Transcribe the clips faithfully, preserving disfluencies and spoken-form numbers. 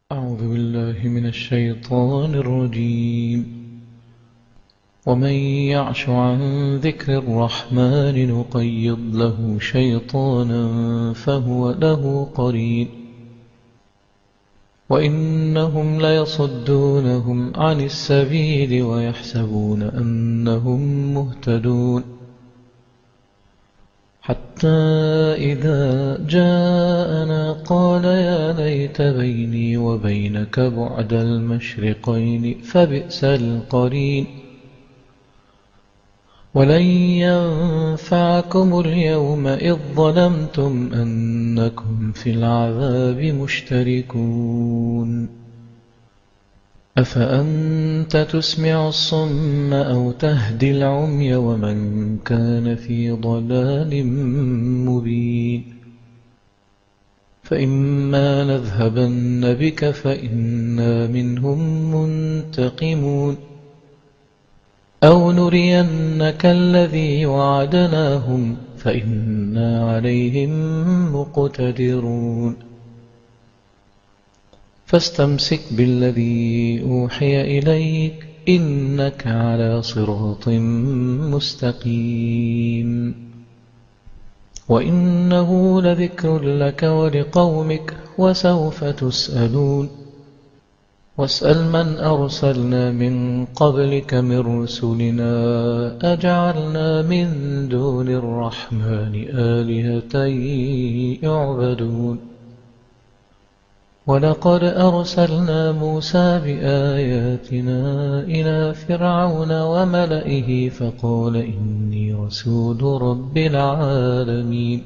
أعوذ بالله من الشيطان الرجيم. ومن يعش عن ذكر الرحمن نقيض له شيطانا فهو له قرين وإنهم ليصدونهم عن السبيل ويحسبون أنهم مهتدون حتى إذا جاءنا قال يا ليت بيني وبينك بعد المشرقين فبئس القرين ولن ينفعكم اليوم إذ ظلمتم أنكم في العذاب مشتركون أفأنت تسمع الصم أو تهدي العمي ومن كان في ضلال مبين فإما نذهبن بك فإنا منهم منتقمون أو نرينك الذي وعدناهم فإنا عليهم مقتدرون فاستمسك بالذي أوحي إليك إنك على صراط مستقيم وإنه لذكر لك ولقومك وسوف تسألون واسأل من أرسلنا من قبلك من رسلنا أجعلنا من دون الرحمن آلهة يعبدون ولقد أرسلنا موسى بآياتنا إلى فرعون وملئه فقال إني رسول رب العالمين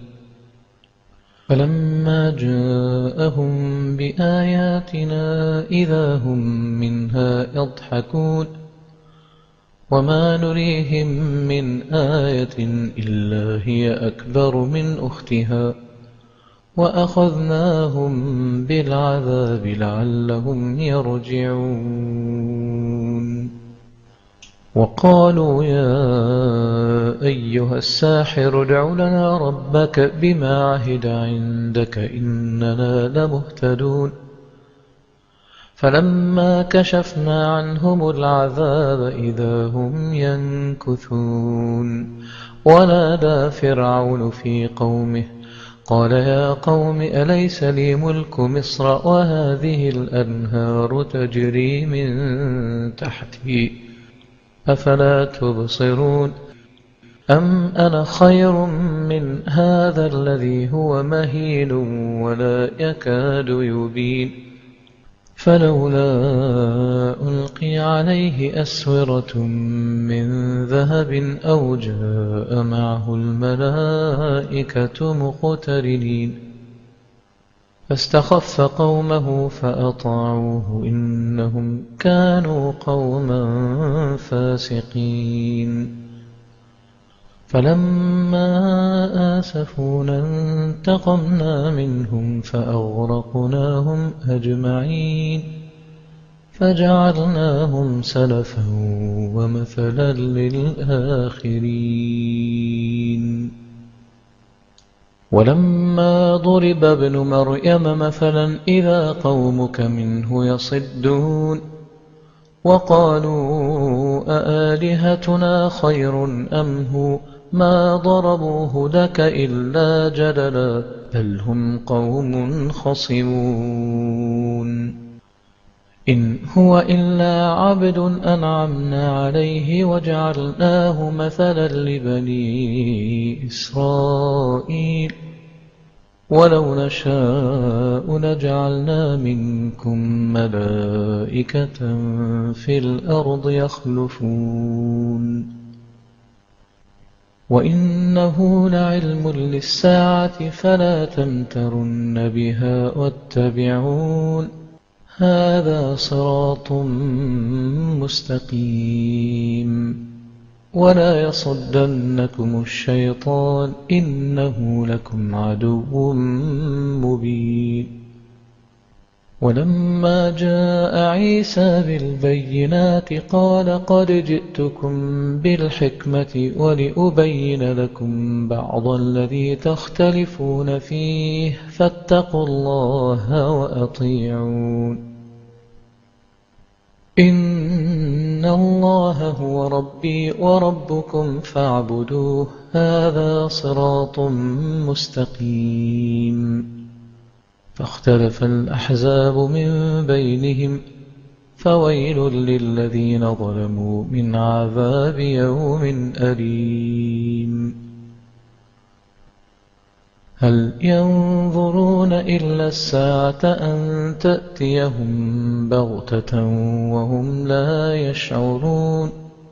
فلما جاءهم بآياتنا إذا هم منها يضحكون وما نريهم من آية إلا هي أكبر من أختها وأخذناهم بالعذاب لعلهم يرجعون وقالوا يا أيها الساحر ادع لنا ربك بما عهد عندك إننا لمهتدون فلما كشفنا عنهم العذاب إذا هم ينكثون ونادى فرعون في قومه قال يا قوم أليس لي ملك مصر وهذه الأنهار تجري من تحتي أفلا تبصرون أم أنا خير من هذا الذي هو مهين ولا يكاد يبين فلولا ألقي عليه أسورة من ذهب أو جاء معه الملائكة مقترنين فاستخف قومه فأطاعوه إنهم كانوا قوما فاسقين فلما آسفونا انتقمنا منهم فأغرقناهم أجمعين فجعلناهم سلفا ومثلا للآخرين ولما ضرب ابن مريم مثلا إذا قومك منه يصدون وقالوا أآلهتنا خير أم هو ما ضربوه لك إلا جدلا بل هم قوم خصمون إن هو إلا عبد أنعمنا عليه وجعلناه مثلا لبني إسرائيل ولو نشاء لجعلنا منكم ملائكة في الأرض يخلفون وإنه لعلم للساعة فلا تمترن بها واتبعون هذا صراط مستقيم ولا يصدنكم الشيطان إنه لكم عدو مبين ولما جاء عيسى بالبينات قال قد جئتكم بالحكمة ولأبين لكم بعض الذي تختلفون فيه فاتقوا الله وأطيعون إن الله هو ربي وربكم فاعبدوه هذا صراط مستقيم. فاختلف الأحزاب من بينهم فويل للذين ظلموا من عذاب يوم أليم. هل ينظرون إلا الساعة أن تأتيهم بغتة وهم لا يشعرون.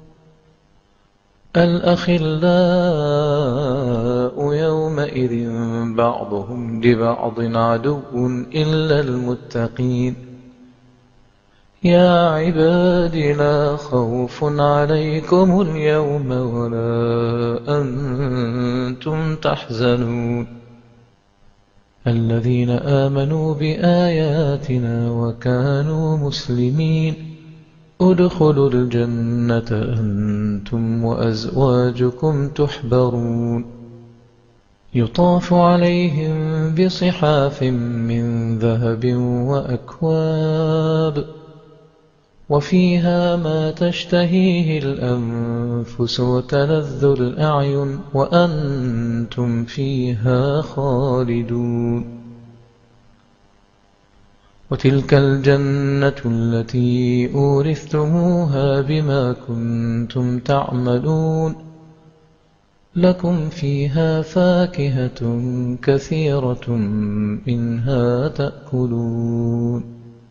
الأخلاء يومئذ بعضهم لبعض عدو إلا المتقين. يا عباد لا خوف عليكم اليوم ولا أنتم تحزنون. الذين آمنوا بآياتنا وكانوا مسلمين ادخلوا الجنة أنتم وأزواجكم تحبرون. يطاف عليهم بصحاف من ذهب وأكواب وفيها ما تشتهيه الأنفس وتلذ الأعين وأنتم فيها خالدون. وتلك الجنة التي أورثتموها بما كنتم تعملون. لكم فيها فاكهة كثيرة منها تأكلون.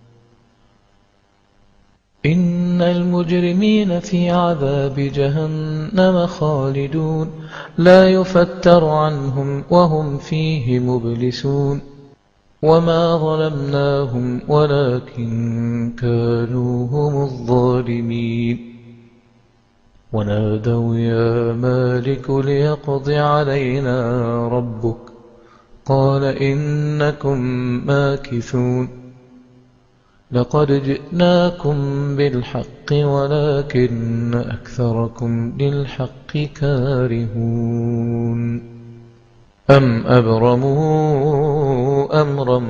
إن المجرمين في عذاب جهنم خالدون لا يفتر عنهم وهم فيه مبلسون. وما ظلمناهم ولكن كانوا هم الظالمين. ونادوا يا مالك ليقض علينا ربك قال إنكم ماكثون. لقد جئناكم بالحق ولكن أكثركم للحق كارهون. أم أبرموا أمرا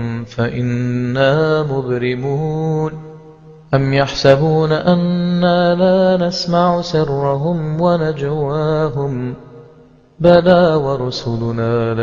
فإنا مبرمون. أم يحسبون أنا لا نسمع سرهم ونجواهم بلى ورسلنا